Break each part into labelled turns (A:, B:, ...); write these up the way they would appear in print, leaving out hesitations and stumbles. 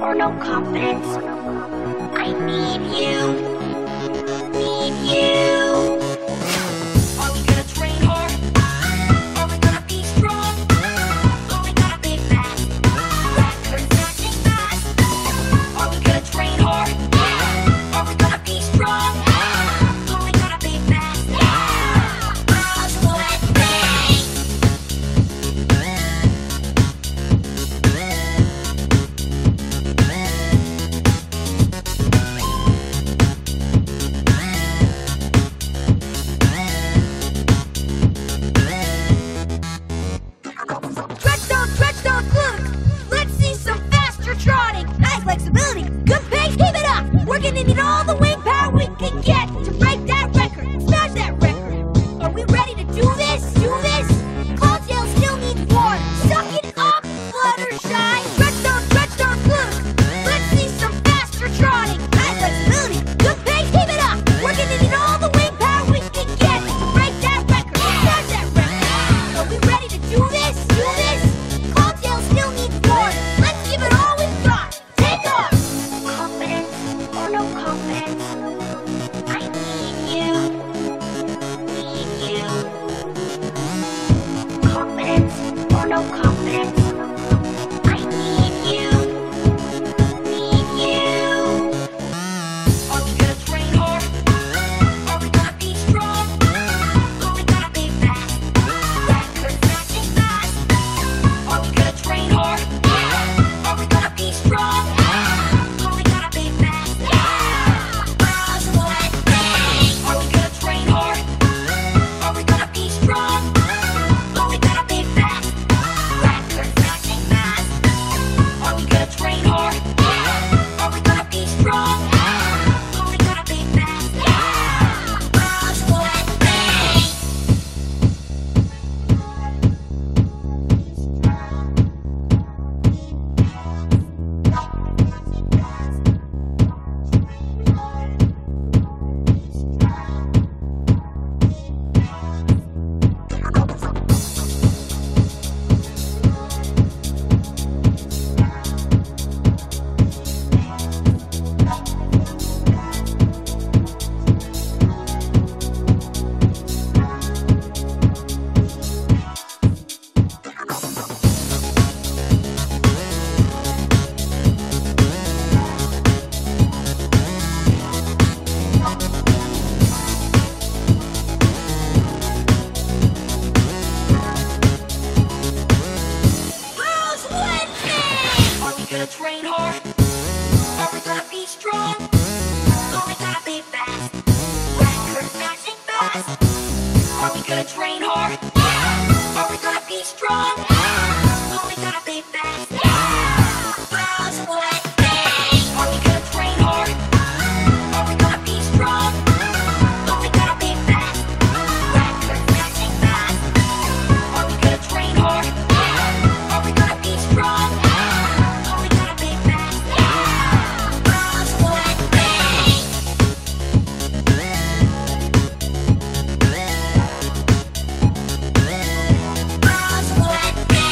A: or no confidence. I need you. Need you. Are we gonna train hard? Are we gonna be strong? Are we gonna be fast? Record matching fast. Are we gonna train hard? Are we gonna be strong? Are we gonna be fast? Girls with me.
B: Stretch, look! Let's see some faster trotting. Nice flexibility, good pace, keep it up! We're gonna need all the wing power we can get to break that record, smash that record. Are we ready to do this? Do this? Cloudtail still needs more. Suck it up, Fluttershy! Stretch, look! Let's see some faster trotting. Nice flexibility, good pace, keep it up! We're gonna need all the wing power we can get to break that record, smash that record. Are we ready to do this? Do this? Cloudtail still needs more. Let's give it all we've got. Take off!
A: Confidence or no confidence. I need you. Need you. Confidence or no confidence. I need you. Need you. Are we gonna train hard? Are we gonna be strong? Are we gonna be fast? Record matching fast. Are we gonna train hard? Are we gonna be strong? Are we gonna be fast? Girls with me. Are we gonna train hard? Are we gonna be strong? Are we gonna be fast? Record matching fast. Are we gonna train hard? Are we gonna be strong? Are we gonna be fast? Girls with me.
B: Girls with me!
A: Are we gonna train hard? Are we gonna be strong? Are we gonna be fast? Record matching fast. Are we gonna train hard? Are we gonna be strong? Are we gonna be fast? Girls with me. Are we gonna train hard? Are we gonna be strong? Are we gonna be fast? Record matching fast. Are we gonna train hard? Are we gonna be strong? Are we gonna be fast? Girls with me. Girls with me.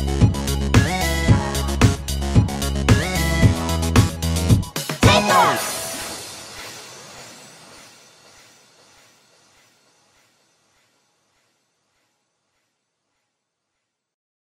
B: Take off!